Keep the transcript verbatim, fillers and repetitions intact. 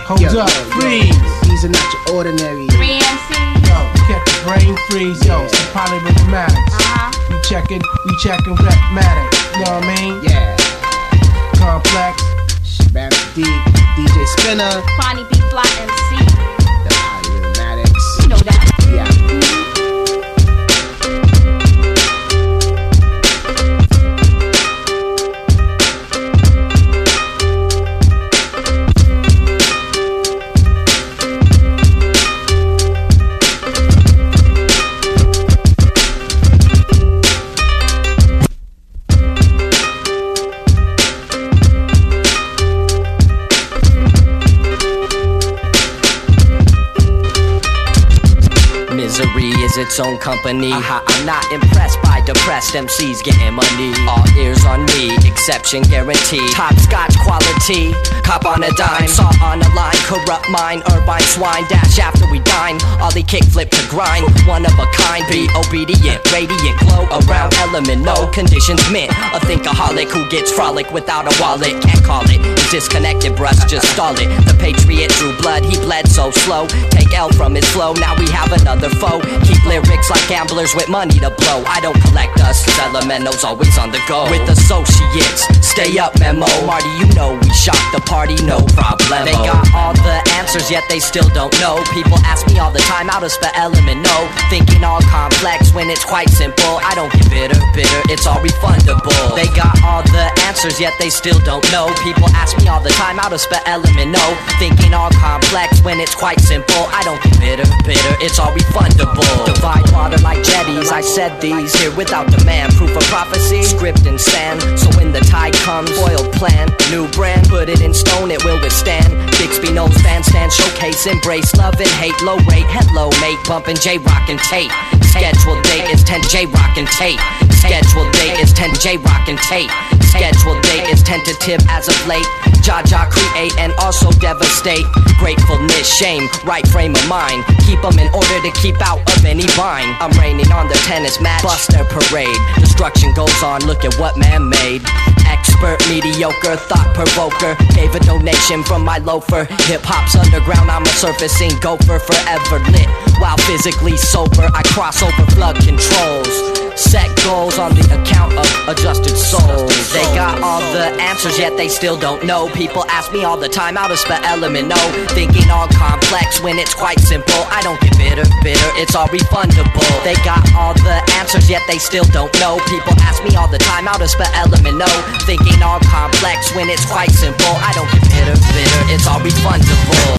Hold yo, up, yo, freeze. Yo, these are not your ordinary. three M C. Yo, catch the brain freeze. Yo, Yeah. some polyrhythmatics. Uh-huh. We checking, we checking rhythmatics. You know what I mean? Yeah. Complex. Shabam D, D J Spinner. Kwani B Fly M C. The polyrhythmatics. You know that. Yeah. Misery is its own company. uh-huh. I'm not impressed by depressed M Cs getting money. All ears on me, exception guaranteed. Top scotch quality, cop on a dime. Saw on a line, corrupt mind, Irvine swine. Dash after we dine, ollie kick flip to grind. One of a kind, be obedient, radiant glow around element. No conditions mint. A thinkaholic who gets frolic without a wallet. Can't call it, it's disconnected, brush, just stall it. The patriot drew blood, he bled so slow. Take L from his flow, now we have another foe. Keep lyrics like gamblers with money to blow. I don't collect us, elementals always on the go. With associates, stay up memo. Marty, you know we shock the party, no problem. They got all the answers, yet they still don't know. People ask me all the time how to spell element, no. Thinking all complex when it's quite simple. I don't get bitter, bitter, it's all refundable. They got all the answers, yet they still don't know. People ask me all the time how to spell element, no. Thinking all complex when it's quite simple. I don't get bitter, bitter, it's all refundable. Divide water like jetties, I said these here without demand. Proof of prophecy, script in sand. So when the tide comes, foiled plan, new brand, put it in stone, it will withstand. Bixby knows fans stand, showcase, embrace, love and hate, low rate, hello mate, bumpin' J-Rock and Tate. Scheduled date is ten J-Rock and Tate. Scheduled date is ten J-Rock and Tate. Scheduled date is tentative as of late. Jaja create and also devastate. Gratefulness, shame, right frame of mind. Keep them in order to keep out of any bind. I'm raining on the tennis match, Buster parade. Destruction goes on, look at what man made. Expert, mediocre, thought provoker. Gave a donation from my loafer. Hip hop's underground, I'm a surfacing gopher. Forever lit, while physically sober. I cross over flood controls. Set goals on the account of adjusted souls. They got all the answers, yet they still don't know. People ask me all the time how to spell element, no. Thinking all complex when it's quite simple. I don't get bitter, bitter, it's all refundable. They got all the answers, yet they still don't know. People ask me all the time how to spell element, no. Thinking all complex when it's quite simple. I don't